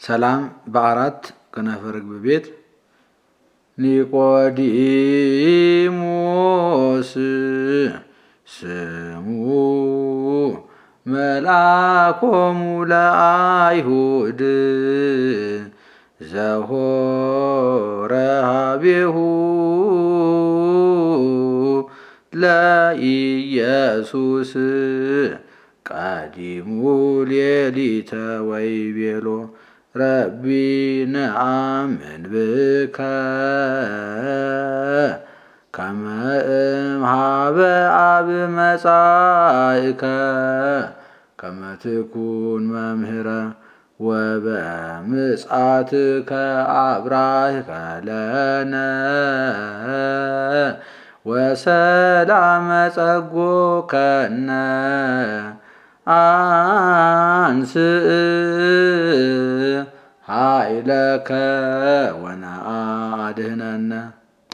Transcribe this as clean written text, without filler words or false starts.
ሰላም በአራት ከነፈር ርግብ ቤት ኒቆዲሞስ ስሙ መልአኮሙ ለአይሁድ ዘሆረ ኀቤሁ ለኢየሱስ ቀዲሙ ሌሊተ ወይቤሎ ረቢ ነአምን ብከ ከመ እምኀበ አብ መጻእከ ከመ ትኩን መምህረ ወበምጽአትከ አብራህከ ለነ ወሰላመ ጸጎከነ አንስእ ኃይለከ ወነአድኅነነ